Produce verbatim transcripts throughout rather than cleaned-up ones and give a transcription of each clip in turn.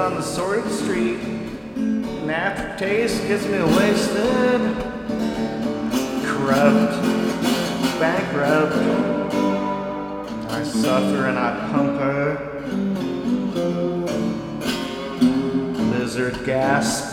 on the sordid street. An aftertaste gets me wasted. Corrupt, bankrupt. I suffer and I pumper. Lizard gasp.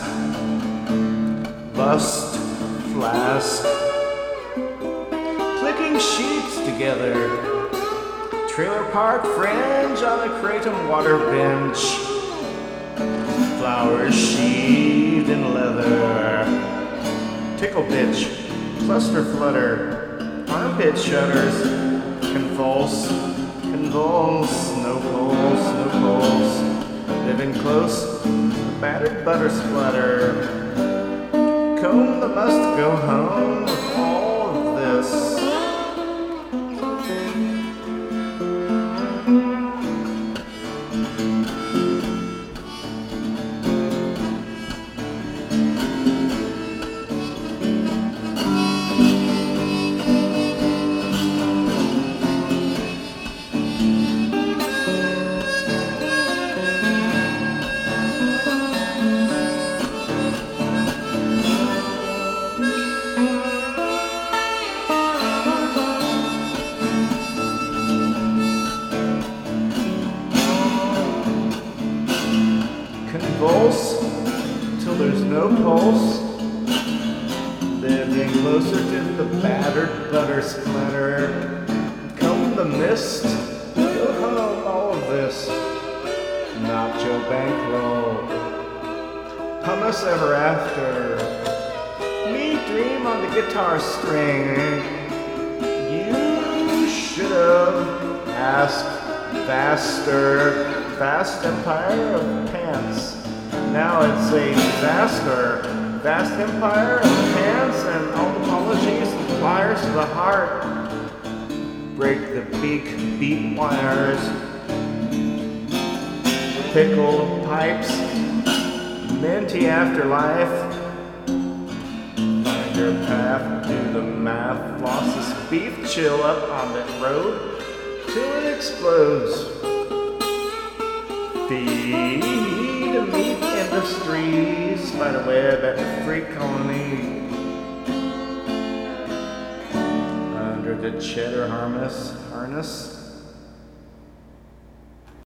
Bust flask. Clicking sheets together. Trailer park fringe on a Kratom water bench. Flowers sheathed in leather. Tickle bitch, cluster flutter. Armpit shudders. Convulse, convulse. No pulse, no pulse. Living close, battered butter splatter. Comb the must go home with all of this. Convulse till there's no pulse. Living closer to the battered butter splatter. Comb the mist, go home all of this. Nacho bankroll. Hummus ever after. Me dream on the guitar string. You should have asked faster. Vast empire of pants. Now it's a disaster. Vast empire of pants and all the apologies and pliers to the heart. Break the beak, beat wires. Pickled pipes. Minty afterlife. Find your path to the math. Lost this beef chill up on that road till it explodes. Feed meat industry, spiderweb at the freak colony. Under the cheddar harness, harness